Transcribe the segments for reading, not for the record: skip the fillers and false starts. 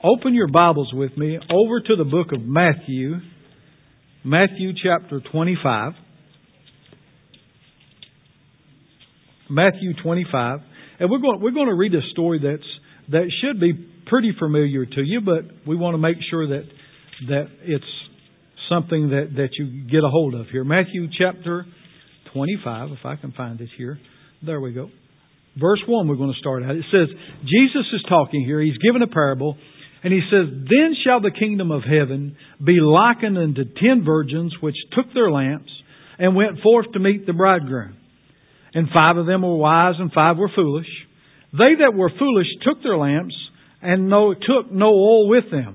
Open your Bibles with me over to the book of Matthew. Matthew chapter 25. Matthew 25. And we're going to read a story that should be pretty familiar to you, but we want to make sure that it's something that you get a hold of here. Matthew chapter 25, if I can find it here. There we go. Verse 1 we're going to start out. It says, Jesus is talking here. He's given a parable. And He says, Then shall the kingdom of heaven be likened unto 10 virgins which took their lamps and went forth to meet the bridegroom. And 5 of them were wise and 5 were foolish. They that were foolish took their lamps and took no oil with them.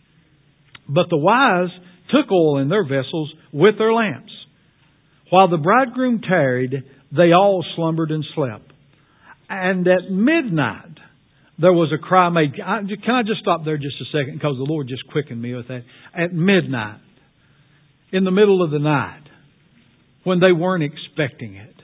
But the wise took oil in their vessels with their lamps. While the bridegroom tarried, they all slumbered and slept. And at midnight there was a cry made. Can I just stop there just a second? Because the Lord just quickened me with that. At midnight, in the middle of the night, when they weren't expecting it.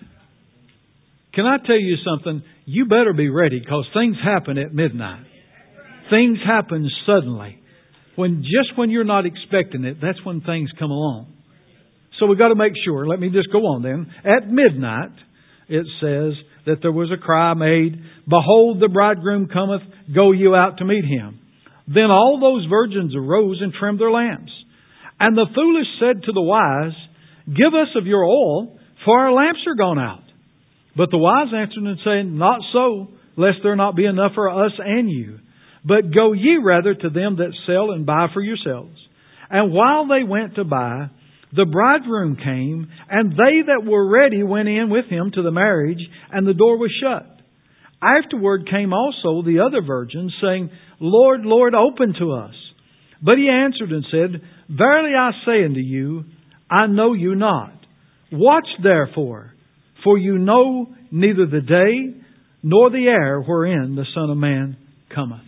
Can I tell you something? You better be ready, because things happen at midnight. Things happen suddenly. When you're not expecting it, that's when things come along. So we've got to make sure. Let me just go on then. At midnight, it says that there was a cry made, Behold, the bridegroom cometh, go you out to meet him. Then all those virgins arose and trimmed their lamps. And the foolish said to the wise, Give us of your oil, for our lamps are gone out. But the wise answered and said, Not so, lest there not be enough for us and you. But go ye rather to them that sell and buy for yourselves. And while they went to buy, the bridegroom came, and they that were ready went in with him to the marriage, and the door was shut. Afterward came also the other virgins, saying, Lord, Lord, open to us. But he answered and said, Verily I say unto you, I know you not. Watch therefore, for you know neither the day nor the hour wherein the Son of Man cometh.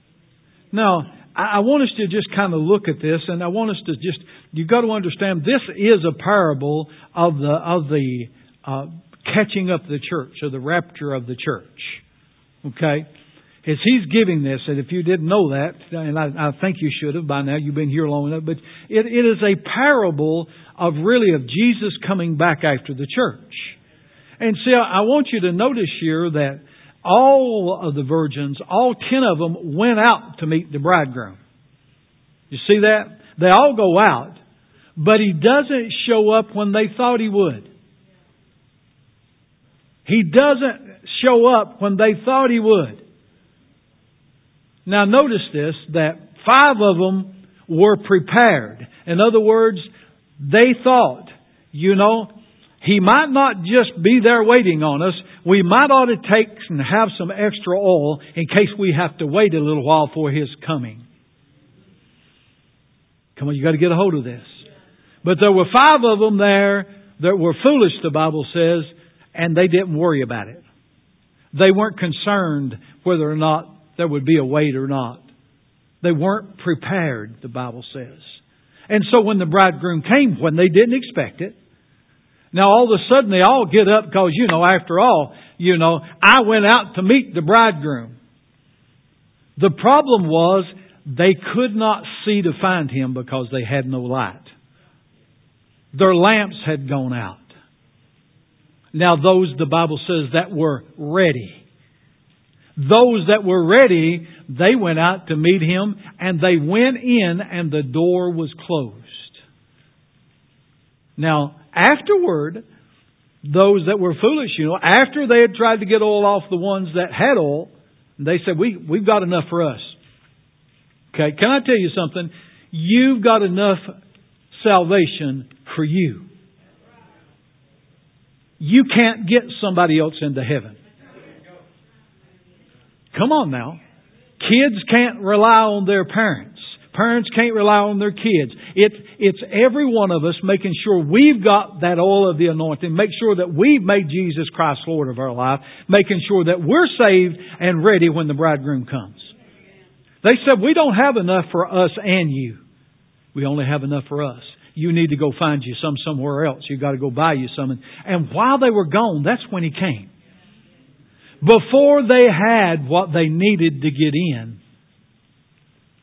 Now, I want us to just kind of look at this, and I want us to you've got to understand, this is a parable of the catching up the church, or the rapture of the church. Okay? As He's giving this, and if you didn't know that, and I think you should have by now, you've been here long enough, but it is a parable of Jesus coming back after the church. And see, I want you to notice here that all of the virgins, all 10 of them, went out to meet the bridegroom. You see that? They all go out, but He doesn't show up when they thought He would. He doesn't show up when they thought He would. Now notice this, that 5 of them were prepared. In other words, they thought, He might not just be there waiting on us. We might ought to take and have some extra oil in case we have to wait a little while for His coming. Come on, you got to get a hold of this. But there were 5 of them there that were foolish, the Bible says, and they didn't worry about it. They weren't concerned whether or not there would be a wait or not. They weren't prepared, the Bible says. And so when the bridegroom came, when they didn't expect it, now all of a sudden they all get up because, after all, I went out to meet the bridegroom. The problem was they could not see to find Him because they had no light. Their lamps had gone out. Now those, the Bible says, that were ready. Those that were ready, they went out to meet Him, and they went in and the door was closed. Now, afterward, those that were foolish, after they had tried to get oil off the ones that had oil, they said, we've got enough for us. Okay, can I tell you something? You've got enough salvation for you. You can't get somebody else into heaven. Come on now. Kids can't rely on their parents. Parents can't rely on their kids. It's every one of us making sure we've got that oil of the anointing, make sure that we've made Jesus Christ Lord of our life, making sure that we're saved and ready when the bridegroom comes. They said, we don't have enough for us and you. We only have enough for us. You need to go find you some somewhere else. You've got to go buy you some. And while they were gone, that's when He came. Before they had what they needed to get in,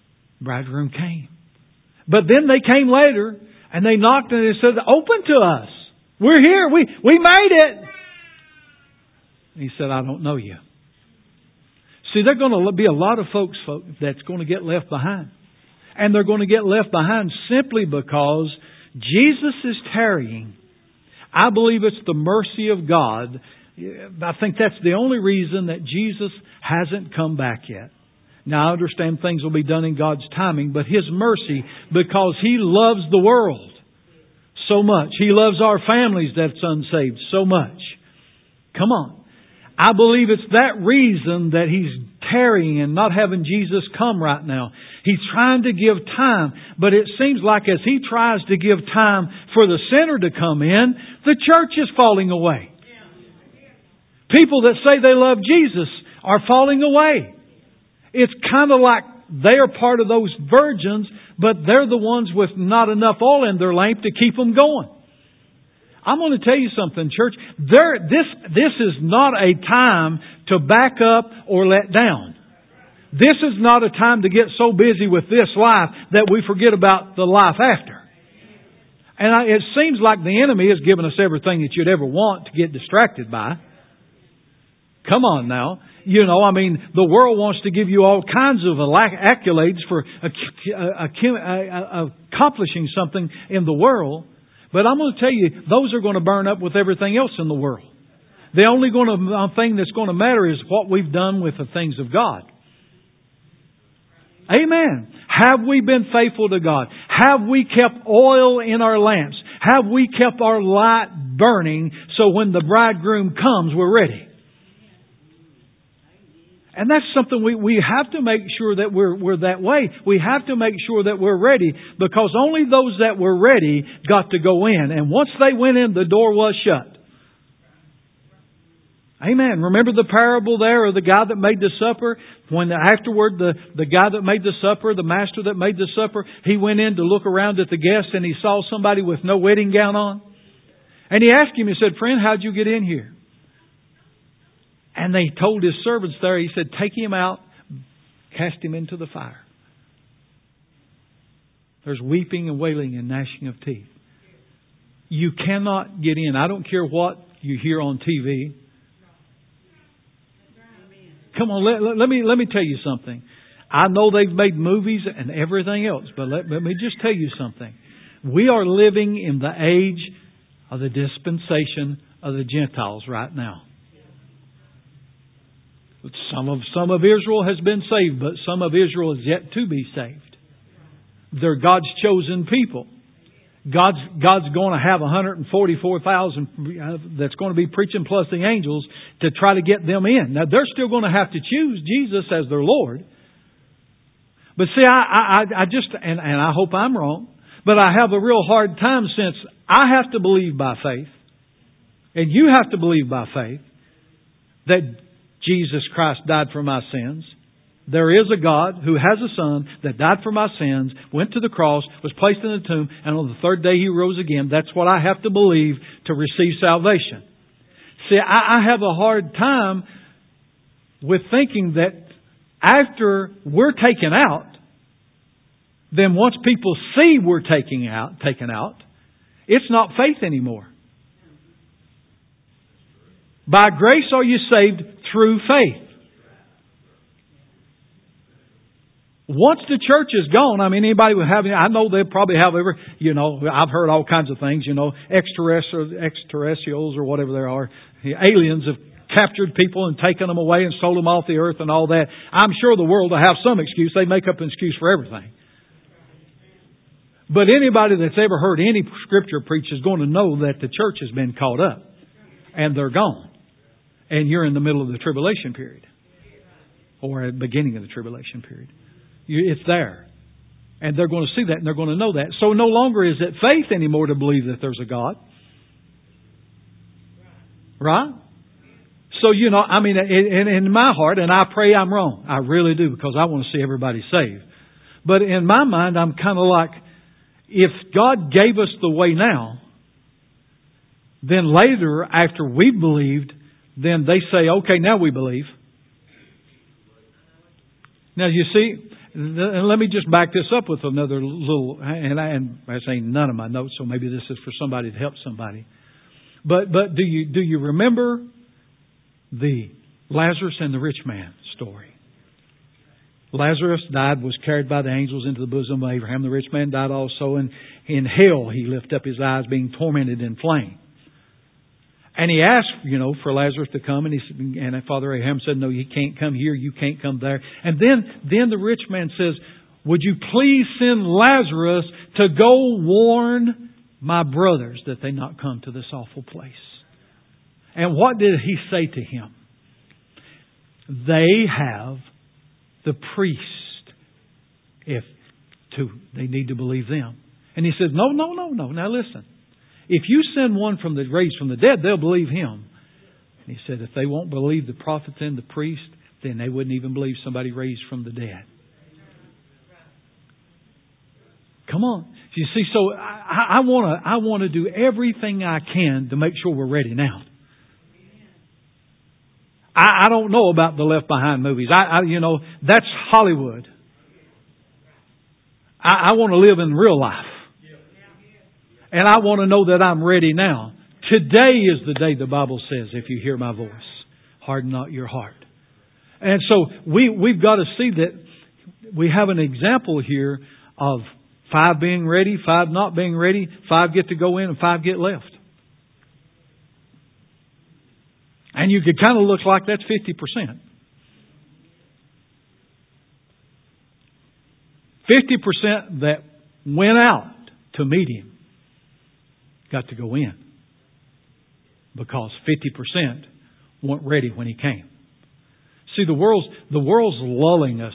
Bridegroom came. But then they came later and they knocked and they said, "Open to us. We're here. We made it." And He said, "I don't know you." See, there are going to be a lot of folks that's going to get left behind. And they're going to get left behind simply because Jesus is tarrying. I believe it's the mercy of God. I think that's the only reason that Jesus hasn't come back yet. Now, I understand things will be done in God's timing, but His mercy, because He loves the world so much. He loves our families that's unsaved so much. Come on. I believe it's that reason that He's tarrying and not having Jesus come right now. He's trying to give time, but it seems like as He tries to give time for the sinner to come in, the church is falling away. People that say they love Jesus are falling away. It's kind of like they are part of those virgins, but they're the ones with not enough oil in their lamp to keep them going. I'm going to tell you something, church. This is not a time to back up or let down. This is not a time to get so busy with this life that we forget about the life after. And it seems like the enemy has given us everything that you'd ever want to get distracted by. Come on now. You know, I mean, the world wants to give you all kinds of accolades for accomplishing something in the world. But I'm going to tell you, those are going to burn up with everything else in the world. The only thing that's going to matter is what we've done with the things of God. Amen. Have we been faithful to God? Have we kept oil in our lamps? Have we kept our light burning so when the bridegroom comes, we're ready? And that's something we have to make sure that we're that way. We have to make sure that we're ready, because only those that were ready got to go in. And once they went in, the door was shut. Amen. Remember the parable there of the guy that made the supper? When afterward, the guy that made the supper, the master that made the supper, he went in to look around at the guests and he saw somebody with no wedding gown on. And he asked him, he said, "Friend, how'd you get in here?" And they told his servants there, he said, "Take him out, cast him into the fire." There's weeping and wailing and gnashing of teeth. You cannot get in. I don't care what you hear on TV. Come on, let me tell you something. I know they've made movies and everything else, but let me just tell you something. We are living in the age of the dispensation of the Gentiles right now. Some of Israel has been saved, but some of Israel is yet to be saved. They're God's chosen people. God's going to have 144,000 that's going to be preaching plus the angels to try to get them in. Now they're still going to have to choose Jesus as their Lord. But see, I just, and I hope I'm wrong, but I have a real hard time, since I have to believe by faith, and you have to believe by faith, that Jesus Christ died for my sins. There is a God who has a Son that died for my sins, went to the cross, was placed in the tomb, and on the third day He rose again. That's what I have to believe to receive salvation. See, I have a hard time with thinking that after we're taken out, then once people see we're taken out, it's not faith anymore. By grace are you saved through faith. Once the church is gone, I mean, anybody would have, I know they probably have ever, I've heard all kinds of things, extraterrestrials or whatever there are. Aliens have captured people and taken them away and sold them off the earth and all that. I'm sure the world will have some excuse. They make up an excuse for everything. But anybody that's ever heard any scripture preach is going to know that the church has been caught up and they're gone. And you're in the middle of the tribulation period, or at the beginning of the tribulation period. It's there. And they're going to see that and they're going to know that. So no longer is it faith anymore to believe that there's a God. Right? So, in my heart, and I pray I'm wrong. I really do, because I want to see everybody saved. But in my mind, I'm kind of like, if God gave us the way now, then later, after we believed, then they say, okay, now we believe. Now you see, And let me just back this up with another little, and I say none of my notes, so maybe this is for somebody to help somebody. But do you remember the Lazarus and the rich man story? Lazarus died, was carried by the angels into the bosom of Abraham. The rich man died also, and in hell he lifted up his eyes, being tormented in flame. And he asked, for Lazarus to come, and Father Abraham said, no, you can't come here, you can't come there. And then the rich man says, would you please send Lazarus to go warn my brothers that they not come to this awful place? And what did he say to him? They have the priest, they need to believe them. And he says, no. Now listen. If you send one raised from the dead, they'll believe him. And he said, if they won't believe the prophet and the priest, then they wouldn't even believe somebody raised from the dead. Come on. You see, so I want to do everything I can to make sure we're ready now. I don't know about the Left Behind movies. That's Hollywood. I want to live in real life. And I want to know that I'm ready now. Today is the day, the Bible says, if you hear my voice. Harden not your heart. And so we've got to see that we have an example here of 5 being ready, 5 not being ready, 5 get to go in and 5 get left. And you could kind of look like that's 50%. 50% that went out to meet Him got to go in. Because 50% weren't ready when He came. See, the world's lulling us.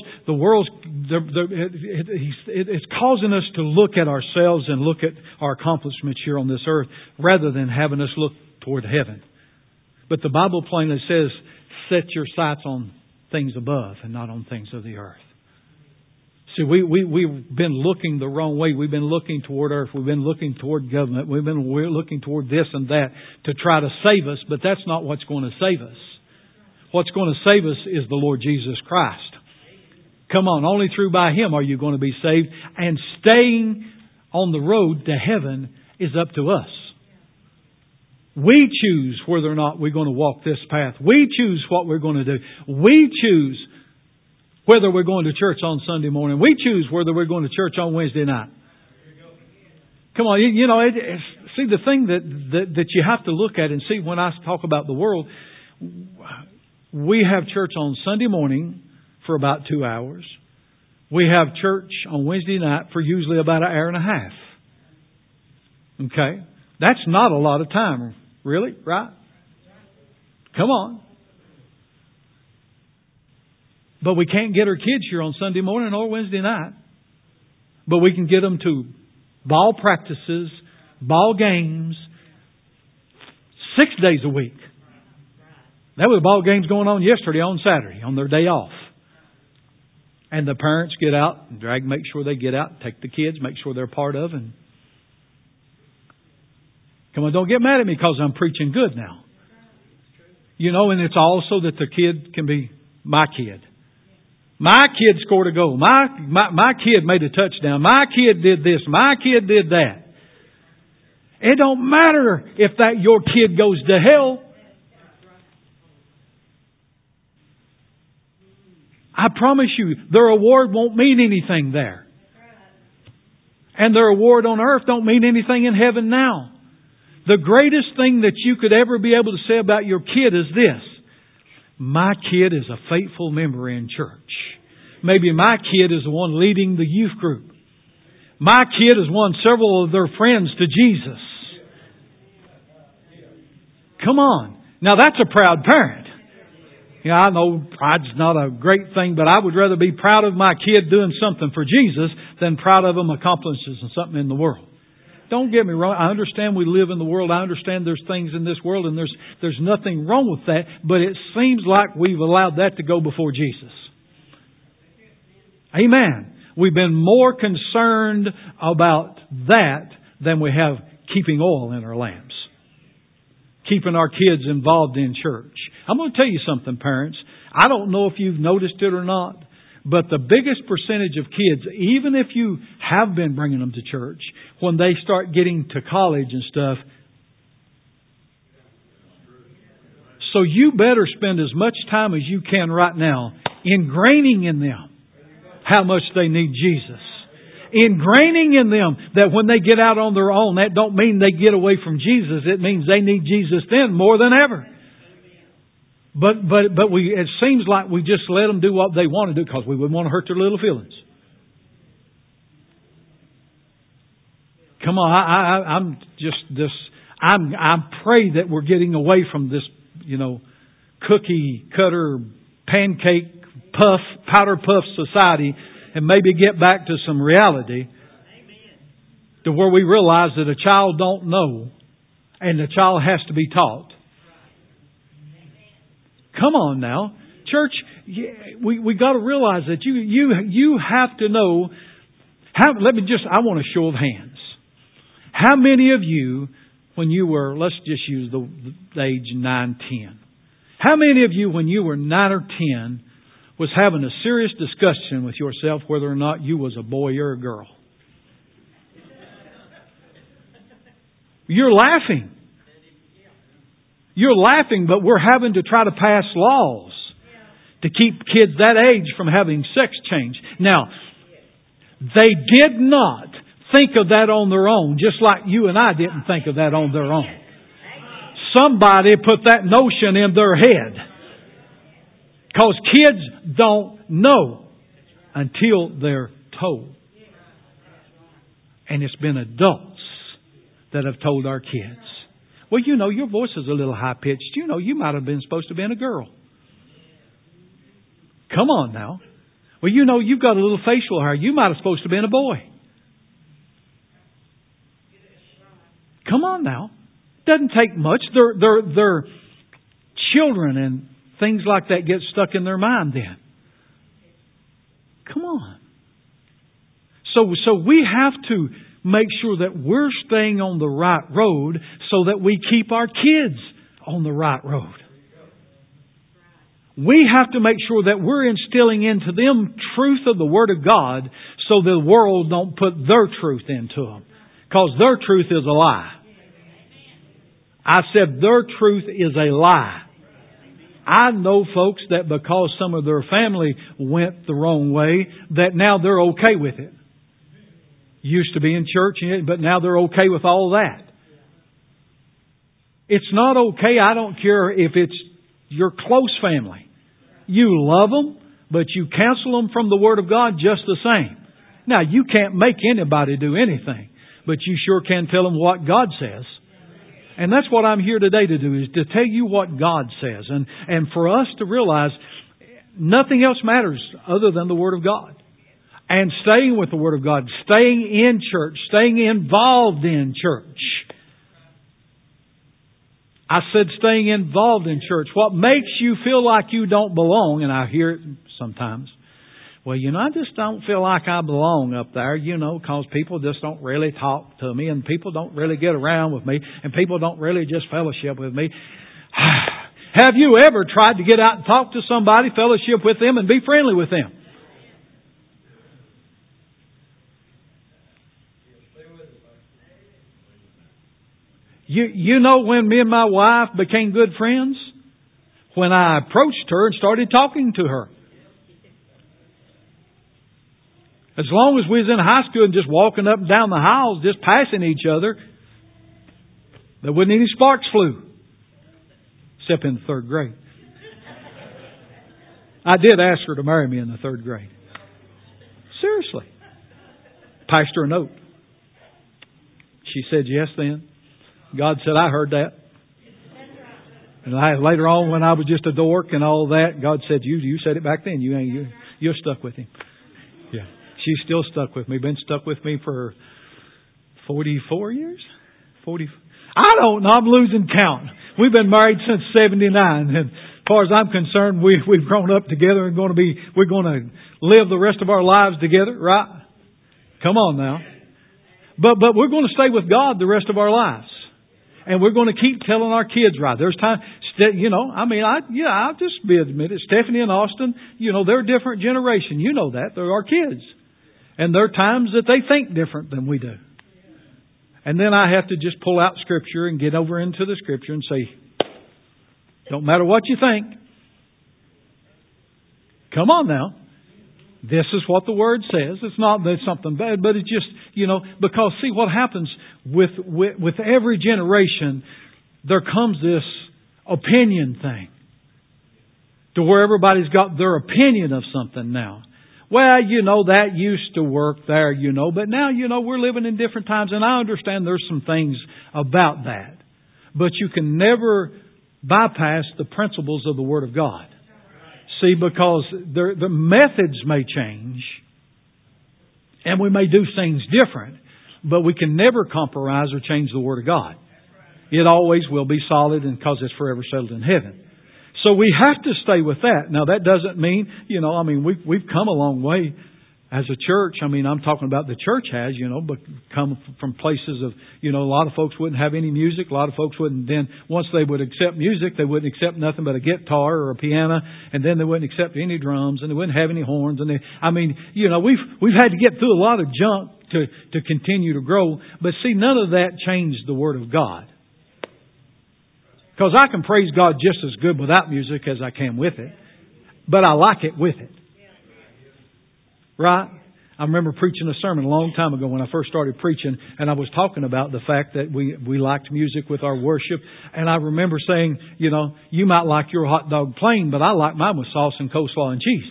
It's causing us to look at ourselves and look at our accomplishments here on this earth rather than having us look toward heaven. But the Bible plainly says, set your sights on things above and not on things of the earth. See, we've been looking the wrong way. We've been looking toward earth. We've been looking toward government. We're looking toward this and that to try to save us, but that's not what's going to save us. What's going to save us is the Lord Jesus Christ. Come on, only through by Him are you going to be saved. And staying on the road to heaven is up to us. We choose whether or not we're going to walk this path. We choose what we're going to do. We choose whether we're going to church on Sunday morning. We choose whether we're going to church on Wednesday night. Come on, see the thing that you have to look at and see when I talk about the world. We have church on Sunday morning for about 2 hours. We have church on Wednesday night for usually about an hour and a half. Okay? That's not a lot of time, really, right? Come on. But we can't get our kids here on Sunday morning or Wednesday night. But we can get them to ball practices, ball games, 6 days a week. There were ball games going on yesterday on Saturday, on their day off. And the parents get out and make sure they get out, take the kids, make sure they're part of. And come on, don't get mad at me because I'm preaching good now. And it's also that the kid can be my kid. My kid scored a goal. My kid made a touchdown. My kid did this. My kid did that. It don't matter if that your kid goes to hell. I promise you, their award won't mean anything there. And their award on earth don't mean anything in heaven now. The greatest thing that you could ever be able to say about your kid is this. My kid is a faithful member in church. Maybe my kid is the one leading the youth group. My kid has won several of their friends to Jesus. Come on. Now that's a proud parent. I know pride's not a great thing, but I would rather be proud of my kid doing something for Jesus than proud of them accomplishing something in the world. Don't get me wrong. I understand we live in the world. I understand there's things in this world and there's nothing wrong with that. But it seems like we've allowed that to go before Jesus. Amen. We've been more concerned about that than we have keeping oil in our lamps. Keeping our kids involved in church. I'm going to tell you something, parents. I don't know if you've noticed it or not, But the biggest percentage of kids, even if you have been bringing them to church, when they start getting to college and stuff, so you better spend as much time as you can right now ingraining in them how much they need Jesus. Ingraining in them that when they get out on their own, that don't mean they get away from Jesus. It means they need Jesus then more than ever. But it seems like we just let them do what they want to do because we wouldn't want to hurt their little feelings. Come on, I pray that we're getting away from this, cookie cutter, pancake puff, powder puff society, and maybe get back to some reality. To where we realize that a child don't know, and the child has to be taught. Come on now. Church, we got to realize that you have to know. I want a show of hands. How many of you, when you were, let's just use the age 9, 10. How many of you, when you were 9 or 10, was having a serious discussion with yourself whether or not you was a boy or a girl? You're laughing. You're laughing, but we're having to try to pass laws to keep kids that age from having sex change. Now, they did not think of that on their own, just like you and I didn't think of that on their own. Somebody put that notion in their head. Because kids don't know until they're told. And it's been adults that have told our kids. Well, your voice is a little high-pitched. You might have been supposed to have been a girl. Come on now. Well, you've got a little facial hair. You might have supposed to have been a boy. Come on now. Doesn't take much. They're children and things like that get stuck in their mind then. Come on. So we have to make sure that we're staying on the right road so that we keep our kids on the right road. We have to make sure that we're instilling into them truth of the Word of God so the world don't put their truth into them. Because their truth is a lie. I said their truth is a lie. I know folks that because some of their family went the wrong way, that now they're okay with it. Used to be in church, but now they're okay with all that. It's not okay. I don't care if it's your close family. You love them, but you cancel them from the Word of God just the same. Now, you can't make anybody do anything, but you sure can tell them what God says. And that's what I'm here today to do, is to tell you what God says. And for us to realize nothing else matters other than the Word of God. And staying with the Word of God, staying in church, staying involved in church. I said staying involved in church. What makes you feel like you don't belong, and I hear it sometimes. Well, I just don't feel like I belong up there, because people just don't really talk to me and people don't really get around with me and people don't really just fellowship with me. Have you ever tried to get out and talk to somebody, fellowship with them and be friendly with them? You know when me and my wife became good friends? When I approached her and started talking to her. As long as we was in high school and just walking up and down the aisles, just passing each other, there wasn't any sparks flew. Except in the 3rd grade. I did ask her to marry me in the 3rd grade. Seriously. Passed her a note. She said yes then. God said, I heard that. And later on when I was just a dork and all that, God said, you said it back then. You're stuck with Him. Yeah. She's still stuck with me. Been stuck with me for 44 years? 40. I don't know. I'm losing count. We've been married since 79. And as far as I'm concerned, we've grown up together and we're going to live the rest of our lives together, right? Come on now. But we're going to stay with God the rest of our lives. And we're going to keep telling our kids right. There's I'll just be admitted. Stephanie and Austin, they're a different generation. You know that. They're our kids. And there are times that they think different than we do. And then I have to just pull out Scripture and get over into the Scripture and say, don't matter what you think. Come on now. This is what the Word says. It's not that it's something bad, but it's just, because see what happens with every generation, there comes this opinion thing to where everybody's got their opinion of something now. Well, that used to work there, but now, we're living in different times, and I understand there's some things about that. But you can never bypass the principles of the Word of God. See, because the methods may change, and we may do things different, but we can never compromise or change the Word of God. It always will be solid, and because it's forever settled in heaven. So we have to stay with that. Now that doesn't mean, we've come a long way as a church. I'm talking about the church has, but come from places of, a lot of folks wouldn't have any music. A lot of folks wouldn't then, once they would accept music, they wouldn't accept nothing but a guitar or a piano, and then they wouldn't accept any drums, and they wouldn't have any horns. And we've had to get through a lot of junk to continue to grow. But see, none of that changed the Word of God. Because I can praise God just as good without music as I can with it. But I like it with it. Right? I remember preaching a sermon a long time ago when I first started preaching, and I was talking about the fact that we liked music with our worship. And I remember saying, you might like your hot dog plain, but I like mine with sauce and coleslaw and cheese.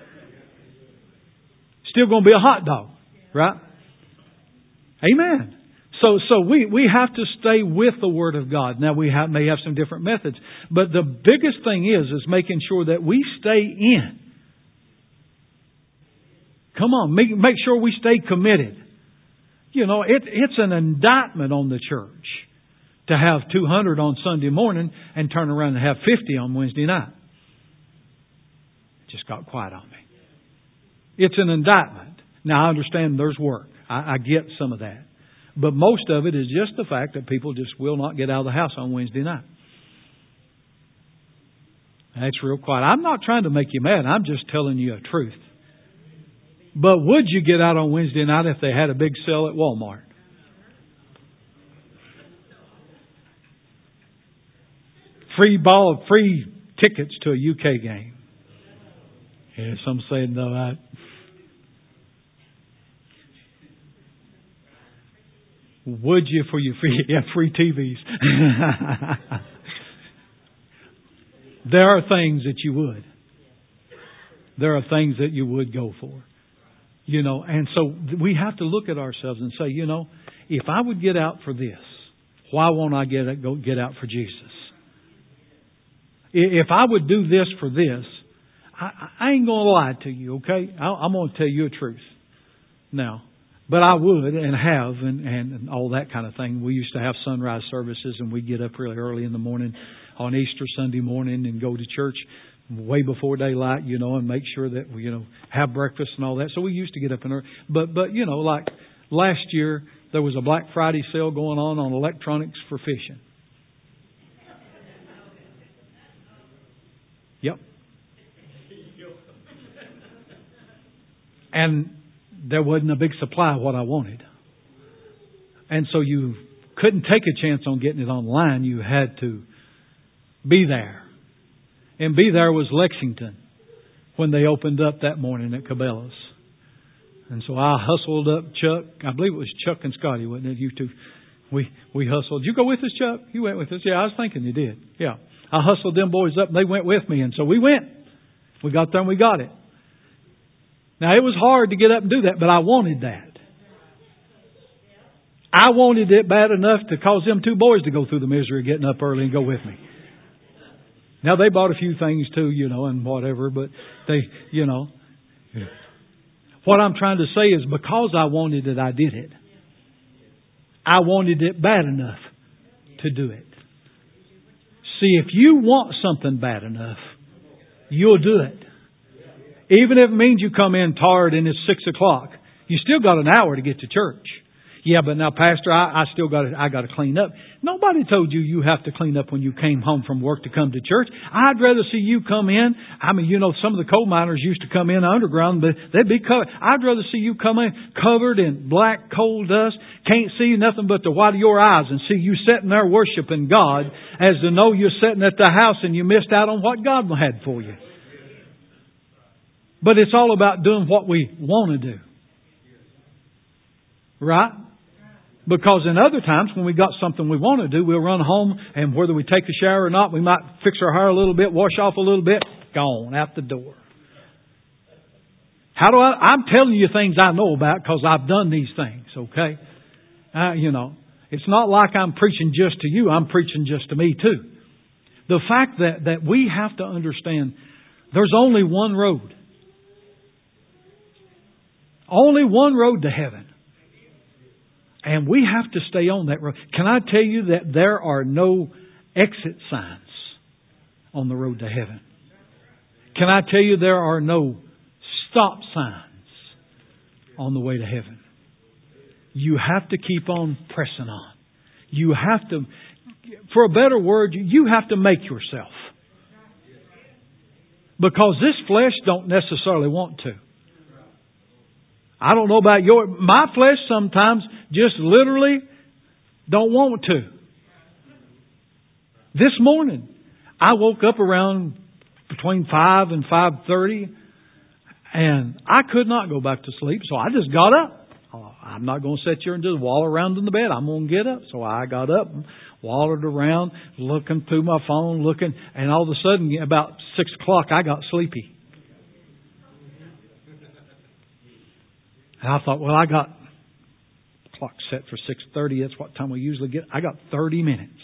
Still going to be a hot dog. Right? Amen. So we have to stay with the Word of God. Now we may have some different methods, but the biggest thing is making sure that we stay in. Come on, make sure we stay committed. It's an indictment on the church to have 200 on Sunday morning and turn around and have 50 on Wednesday night. It just got quiet on me. It's an indictment. Now I understand there's work. I get some of that. But most of it is just the fact that people just will not get out of the house on Wednesday night. That's real quiet. I'm not trying to make you mad. I'm just telling you a truth. But would you get out on Wednesday night if they had a big sale at Walmart? Free tickets to a UK game. Yeah, some say no. Would you for your free TVs? There are things that you would. There are things that you would go for. And so we have to look at ourselves and say, if I would get out for this, why won't I get out for Jesus? If I would do this for this, I ain't going to lie to you, okay? I'm going to tell you a truth now. But I would and have and all that kind of thing. We used to have sunrise services, and we'd get up really early in the morning on Easter Sunday morning and go to church way before daylight, and make sure that we, have breakfast and all that. So we used to get up and early. But like last year, there was a Black Friday sale going on electronics for fishing. Yep. And there wasn't a big supply of what I wanted. And so you couldn't take a chance on getting it online. You had to be there. And be there was Lexington when they opened up that morning at Cabela's. And so I hustled up Chuck. I believe it was Chuck and Scotty, wasn't it? You two. We hustled. Did you go with us, Chuck? You went with us. Yeah, I was thinking you did. Yeah. I hustled them boys up and they went with me. And so we went. We got there and we got it. Now, it was hard to get up and do that, but I wanted that. I wanted it bad enough to cause them two boys to go through the misery of getting up early and go with me. Now, they bought a few things too, and whatever, but they, What I'm trying to say is because I wanted it, I did it. I wanted it bad enough to do it. See, if you want something bad enough, you'll do it. Even if it means you come in tired and it's 6 o'clock, you still got an hour to get to church. Yeah, but now, Pastor, I still got to clean up. Nobody told you have to clean up when you came home from work to come to church. I'd rather see you come in. I mean, some of the coal miners used to come in underground, but they'd be covered. I'd rather see you come in covered in black coal dust, can't see nothing but the white of your eyes, and see you sitting there worshiping God, as to know you're sitting at the house and you missed out on what God had for you. But it's all about doing what we want to do. Right? Because in other times when we got something we want to do, we'll run home, and whether we take a shower or not, we might fix our hair a little bit, wash off a little bit, gone out the door. I'm telling you things I know about because I've done these things, okay? It's not like I'm preaching just to you, I'm preaching just to me too. The fact that we have to understand there's only one road. Only one road to heaven. And we have to stay on that road. Can I tell you that there are no exit signs on the road to heaven? Can I tell you there are no stop signs on the way to heaven? You have to keep on pressing on. You have to, for a better word, you have to make yourself. Because this flesh don't necessarily want to. I don't know about my flesh sometimes just literally don't want to. This morning, I woke up around between 5 and 5:30, and I could not go back to sleep, so I just got up. I'm not going to sit here and just wallow around in the bed. I'm going to get up. So I got up and wallowed around, looking through my phone, and all of a sudden, about 6 o'clock, I got sleepy. And I thought, well, I got the clock set for 6:30. That's what time we usually get. I got 30 minutes.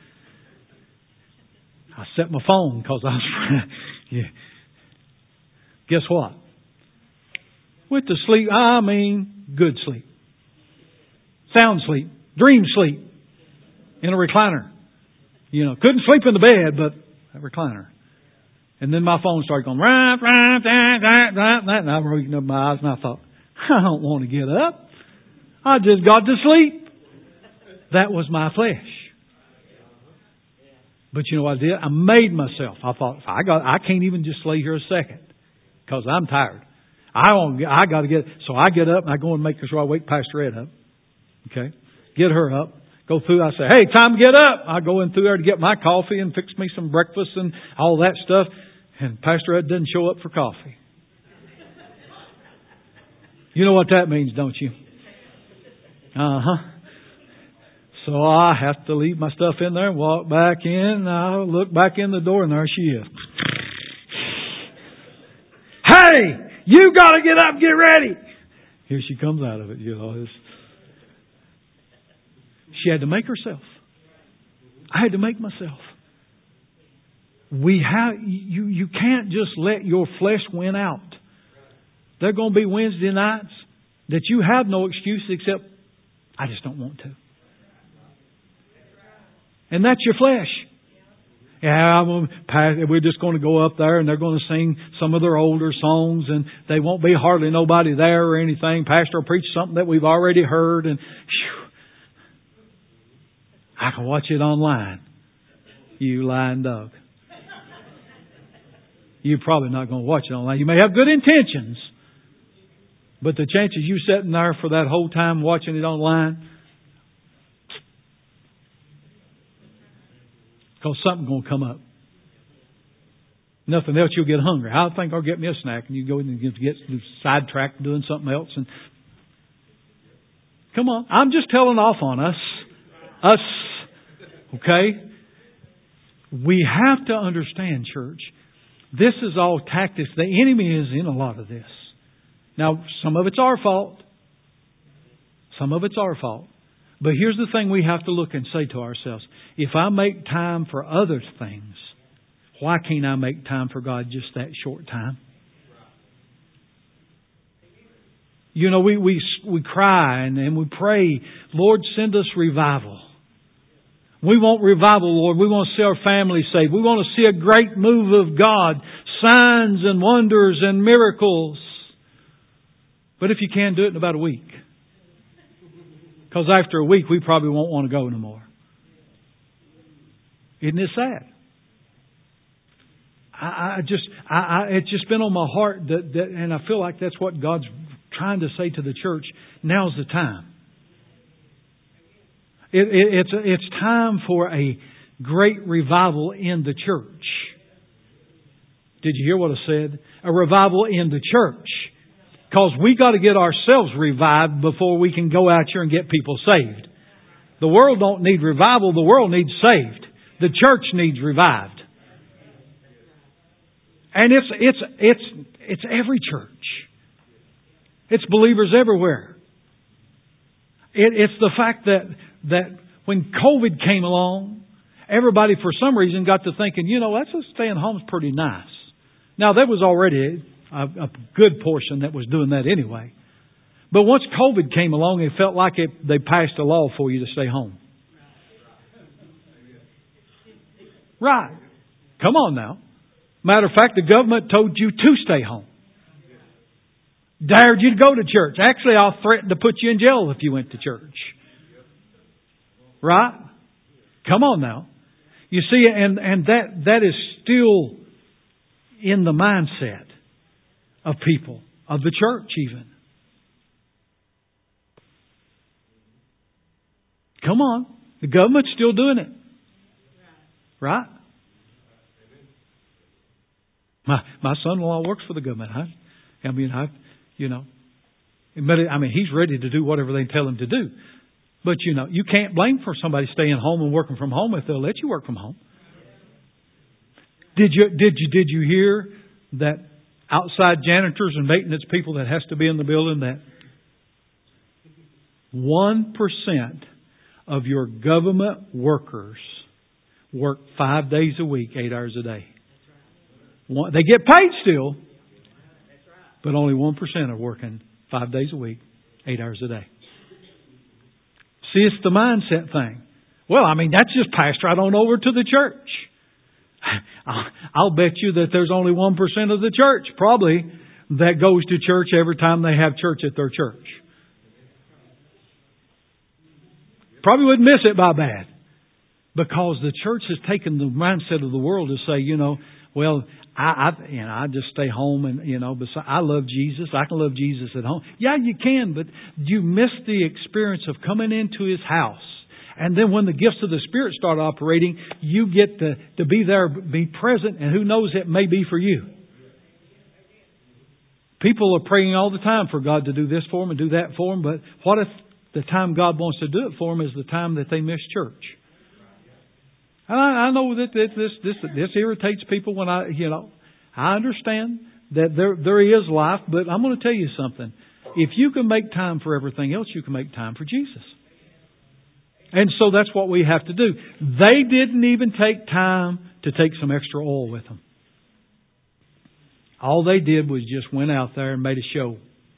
I set my phone because I was... yeah. Guess what? Went to sleep. I mean, good sleep. Sound sleep. Dream sleep. In a recliner. Couldn't sleep in the bed, but a recliner. And then my phone started going... and I opened up my eyes and I thought, I don't want to get up. I just got to sleep. That was my flesh. But you know what I did? I made myself. I thought, I can't even just lay here a second because I'm tired. I got to get. So I get up and I go and make sure I wake Pastor Ed up. Okay, get her up. Go through. I say, hey, time to get up. I go in through there to get my coffee and fix me some breakfast and all that stuff. And Pastor Ed doesn't show up for coffee. You know what that means, don't you? So I have to leave my stuff in there and walk back in. I look back in the door and there she is. Hey, you got to get up, get ready. Here she comes out of it, She had to make herself. I had to make myself. You can't just let your flesh win out. There are going to be Wednesday nights that you have no excuse except, I just don't want to. And that's your flesh. Yeah, we're just going to go up there and they're going to sing some of their older songs and they won't be hardly nobody there or anything. Pastor will preach something that we've already heard and I can watch it online. You lying dog. You're probably not going to watch it online. You may have good intentions. But the chances you sitting there for that whole time watching it online, because something's going to come up. Nothing else, you'll get hungry. I think I'll get me a snack, and you go in and get sidetracked doing something else. And come on, I'm just telling off on us. Okay? We have to understand, church. This is all tactics. The enemy is in a lot of this. Now, some of it's our fault. Some of it's our fault. But here's the thing we have to look and say to ourselves. If I make time for other things, why can't I make time for God just that short time? We cry and we pray, Lord, send us revival. We want revival, Lord. We want to see our family saved. We want to see a great move of God, signs and wonders and miracles. But if you can't do it in about a week, Because after a week, we probably won't want to go no more. Isn't it sad? It's just been on my heart and I feel like that's what God's trying to say to the church. Now's the time. It's time for a great revival in the church. Did you hear what I said? A revival in the church. Because we got to get ourselves revived before we can go out here and get people saved. The world don't need revival. The world needs saved. The church needs revived. And it's every church. It's believers everywhere. It's the fact that when COVID came along, everybody for some reason got to thinking, let's just stay at home's pretty nice. Now there was already a good portion that was doing that anyway. But once COVID came along, it felt like they passed a law for you to stay home. Right. Come on now. Matter of fact, the government told you to stay home. Dared you to go to church. Actually, I'll threaten to put you in jail if you went to church. Right? Come on now. You see, and that is still in the mindset of people, of the church even. Come on. The government's still doing it. Right? My son-in-law works for the government. He's ready to do whatever they tell him to do. But you can't blame for somebody staying home and working from home if they'll let you work from home. Did you hear that outside janitors and maintenance people that has to be in the building, that 1% of your government workers work 5 days a week, 8 hours a day? They get paid still, but only 1% are working 5 days a week, 8 hours a day. See, it's the mindset thing. Well, that's just passed right on over to the church. I'll bet you that there's only 1% of the church probably that goes to church every time they have church at their church. Probably wouldn't miss it by bad. Because the church has taken the mindset of the world to say, well, I just stay home and, I love Jesus. I can love Jesus at home. Yeah, you can, but you miss the experience of coming into His house. And then when the gifts of the Spirit start operating, you get to be there, be present, and who knows, it may be for you. People are praying all the time for God to do this for them and do that for them, but what if the time God wants to do it for them is the time that they miss church? I know that this irritates people when I understand that there is life, but I'm going to tell you something. If you can make time for everything else, you can make time for Jesus. And so that's what we have to do. They didn't even take time to take some extra oil with them. All they did was just went out there and made a show.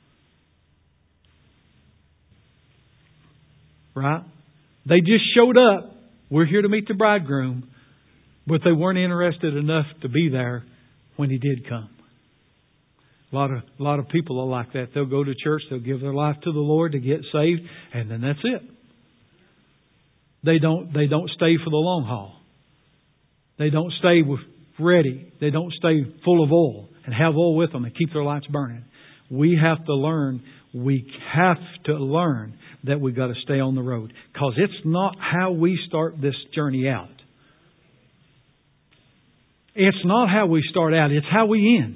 Right? They just showed up. We're here to meet the bridegroom. But they weren't interested enough to be there when He did come. A lot of people are like that. They'll go to church, they'll give their life to the Lord to get saved, and then that's it. They don't stay for the long haul. They don't stay ready. They don't stay full of oil and have oil with them and keep their lights burning. We have to learn that we've got to stay on the road. Because it's not how we start this journey out. It's not how we start out. It's how we end.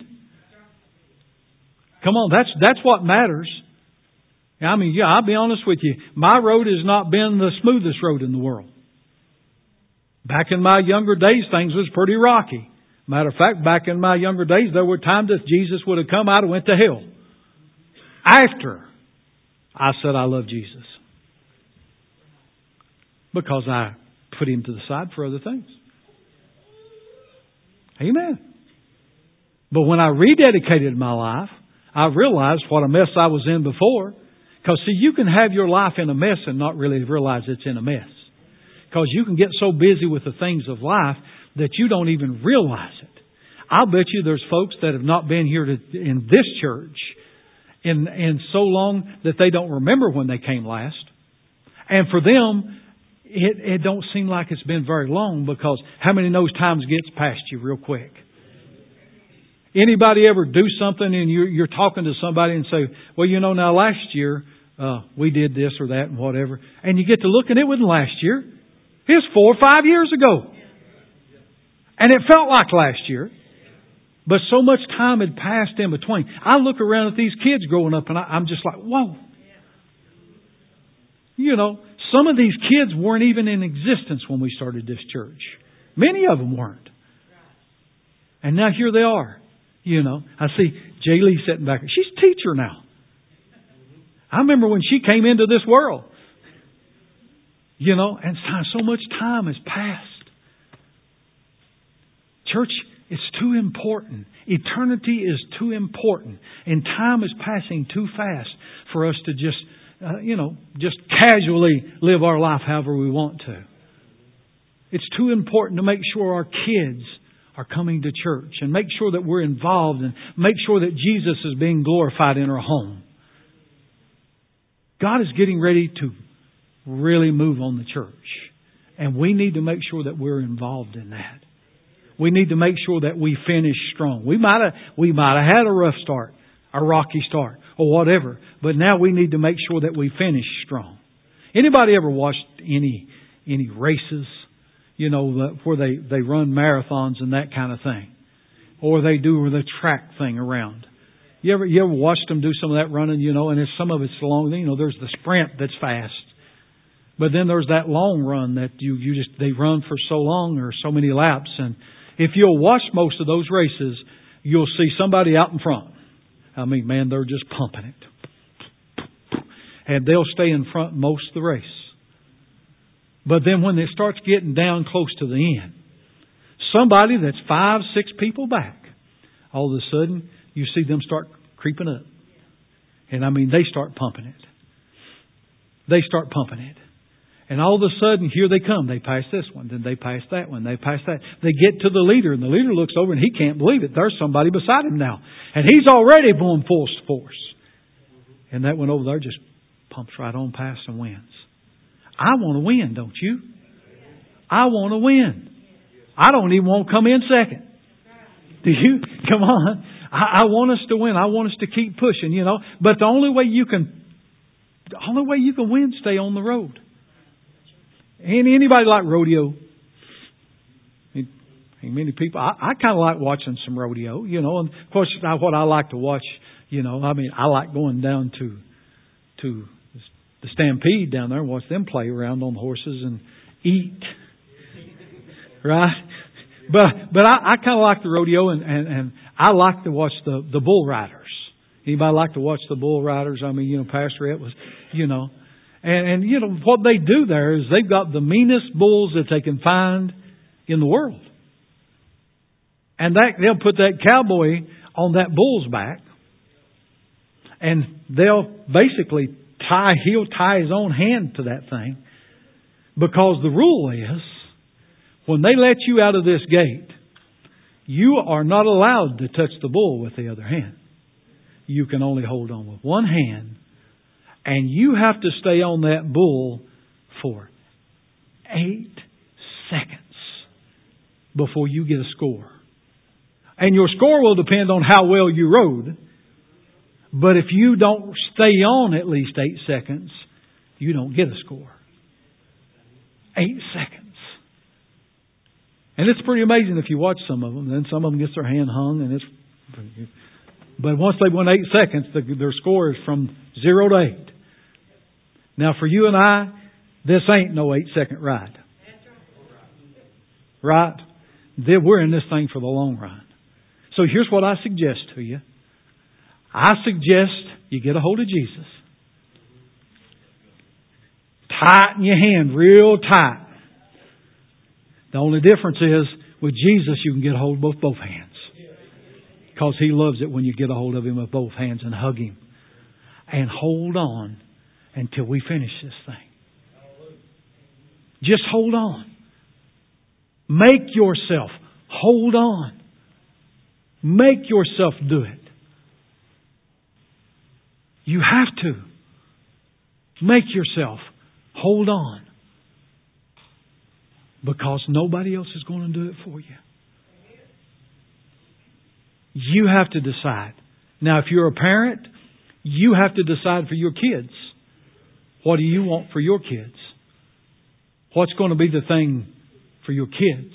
Come on, that's what matters. I'll be honest with you. My road has not been the smoothest road in the world. Back in my younger days, things was pretty rocky. Matter of fact, back in my younger days, there were times if Jesus would have come, I'd have went to hell. After I said I love Jesus. Because I put Him to the side for other things. Amen. But when I rededicated my life, I realized what a mess I was in before. Because, see, you can have your life in a mess and not really realize it's in a mess. Because you can get so busy with the things of life that you don't even realize it. I'll bet you there's folks that have not been here in this church in so long that they don't remember when they came last. And for them, it don't seem like it's been very long, because how many knows times gets past you real quick? Anybody ever do something and you're talking to somebody and say, well, now last year we did this or that and whatever. And you get to look and it wasn't last year. It was 4 or 5 years ago. And it felt like last year. But so much time had passed in between. I look around at these kids growing up and I'm just like, whoa. Some of these kids weren't even in existence when we started this church. Many of them weren't. And now here they are. I see Jaylee sitting back. She's a teacher now. I remember when she came into this world. And so much time has passed. Church, it's too important. Eternity is too important. And time is passing too fast for us to just casually live our life however we want to. It's too important to make sure our kids are coming to church and make sure that we're involved and make sure that Jesus is being glorified in our home. God is getting ready to really move on the church. And we need to make sure that we're involved in that. We need to make sure that we finish strong. We might have had a rough start, a rocky start, or whatever. But now we need to make sure that we finish strong. Anybody ever watched any races? Where they run marathons and that kind of thing. Or they do the track thing around. You ever watched them do some of that running, and some of it's long, there's the sprint that's fast. But then there's that long run that they run for so long or so many laps. And if you'll watch most of those races, you'll see somebody out in front. I mean, man, they're just pumping it. And they'll stay in front most of the race. But then when it starts getting down close to the end, somebody that's 5, 6 people back, all of a sudden you see them start creeping up. And they start pumping it. They start pumping it. And all of a sudden, here they come. They pass this one, then they pass that one, they pass that. They get to the leader, and the leader looks over and he can't believe it. There's somebody beside him now. And he's already going full force. And that one over there just pumps right on past and wins. I want to win, don't you? I want to win. I don't even want to come in second. Do you? Come on. I want us to win. I want us to keep pushing, But the only way you can win, stay on the road. Anybody like rodeo? Many people. I kind of like watching some rodeo, And of course, what I like to watch, I like going down to the Stampede down there and watch them play around on the horses and eat. Right? But I kind of like the rodeo and I like to watch the bull riders. Anybody like to watch the bull riders? Pastor Ed was, And what they do there is they've got the meanest bulls that they can find in the world. And they'll put that cowboy on that bull's back. And they'll basically he'll tie his own hand to that thing. Because the rule is, when they let you out of this gate, you are not allowed to touch the bull with the other hand. You can only hold on with one hand. And you have to stay on that bull for 8 seconds before you get a score. And your score will depend on how well you rode. But if you don't stay on at least 8 seconds, you don't get a score. 8 seconds. And it's pretty amazing if you watch some of them. Then some of them gets their hand hung, and but once they went 8 seconds, their score is from 0 to 8. Now for you and I, this ain't no 8-second ride. Right? We're in this thing for the long run. So here's what I suggest to you. I suggest you get a hold of Jesus. Tighten your hand real tight. The only difference is, with Jesus you can get a hold of both hands. Because He loves it when you get a hold of Him with both hands and hug Him. And hold on until we finish this thing. Just hold on. Make yourself hold on. Make yourself do it. You have to. Make yourself Hold on. Because nobody else is going to do it for you. You have to decide. Now, if you're a parent, you have to decide for your kids. What do you want for your kids? What's going to be the thing for your kids?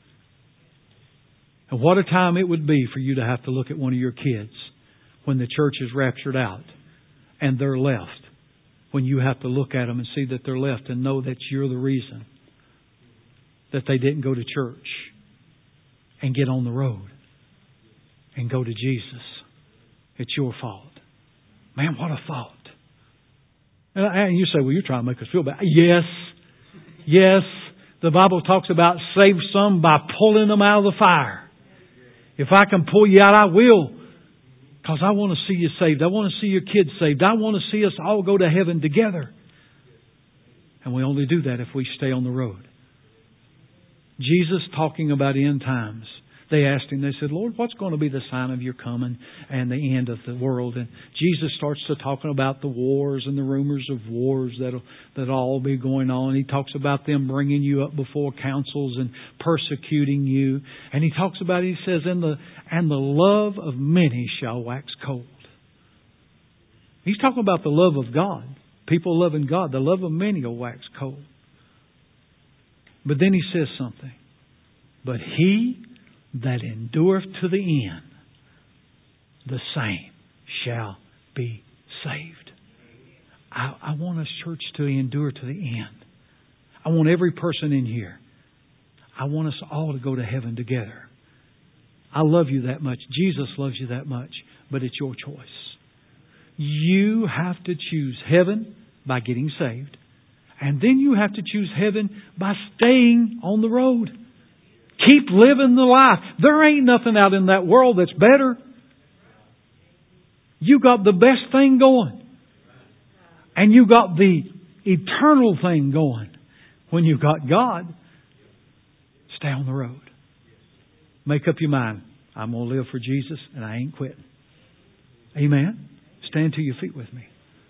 And what a time it would be for you to have to look at one of your kids when the church is raptured out and they're left. When you have to look at them and see that they're left and know that you're the reason that they didn't go to church and get on the road and go to Jesus. It's your fault. Man, what a thought. And you say, well, you're trying to make us feel bad. Yes. Yes. The Bible talks about save some by pulling them out of the fire. If I can pull you out, I will. Because I want to see you saved. I want to see your kids saved. I want to see us all go to heaven together. And we only do that if we stay on the road. Jesus talking about end times. They asked Him, they said, Lord, what's going to be the sign of your coming and the end of the world? And Jesus starts to talking about the wars and the rumors of wars that'll all be going on. He talks about them bringing you up before councils and persecuting you. And He talks about, He says, and the love of many shall wax cold. He's talking about the love of God. People loving God. The love of many will wax cold. But then He says something. But he that endureth to the end, the same shall be saved. I want us, church, to endure to the end. I want every person in here. I want us all to go to heaven together. I love you that much. Jesus loves you that much. But it's your choice. You have to choose heaven by getting saved. And then you have to choose heaven by staying on the road. Keep living the life. There ain't nothing out in that world that's better. You got the best thing going. And you got the eternal thing going. When you've got God, stay on the road. Make up your mind. I'm going to live for Jesus and I ain't quitting. Amen. Stand to your feet with me.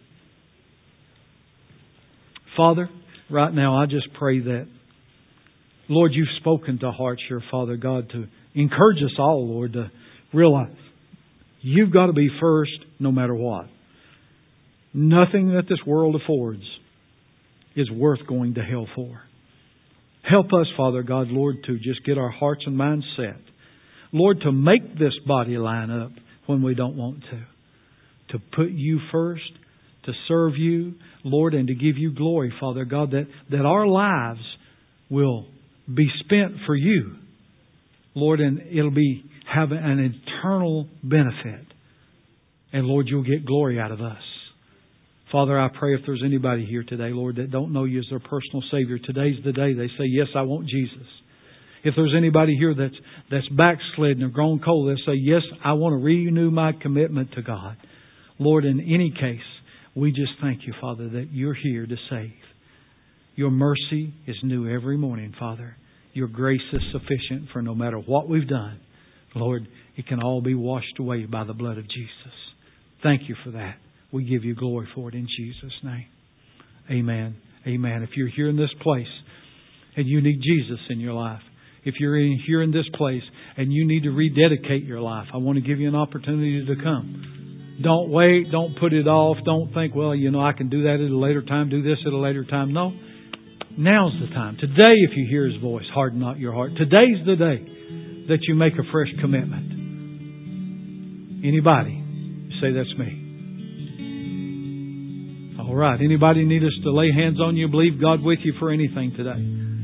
Father, right now I just pray that, Lord, You've spoken to hearts here, Father God, to encourage us all, Lord, to realize You've got to be first no matter what. Nothing that this world affords is worth going to hell for. Help us, Father God, Lord, to just get our hearts and minds set. Lord, to make this body line up when we don't want to. To put You first, to serve You, Lord, and to give You glory, Father God, that our lives will be spent for You, Lord, and it'll have an eternal benefit. And Lord, You'll get glory out of us. Father, I pray if there's anybody here today, Lord, that don't know You as their personal Savior, today's the day they say, yes, I want Jesus. If there's anybody here that's backslidden or grown cold, they'll say, yes, I want to renew my commitment to God. Lord, in any case, we just thank You, Father, that You're here to save. Your mercy is new every morning, Father. Your grace is sufficient for no matter what we've done. Lord, it can all be washed away by the blood of Jesus. Thank You for that. We give You glory for it in Jesus' name. Amen. Amen. If you're here in this place and you need Jesus in your life, if you're here in this place and you need to rededicate your life, I want to give you an opportunity to come. Don't wait. Don't put it off. Don't think, well, I can do that at a later time, do this at a later time. No. Now's the time. Today, if you hear His voice, harden not your heart. Today's the day that you make a fresh commitment. Anybody? Say, that's me. All right. Anybody need us to lay hands on you? Believe God with you for anything today?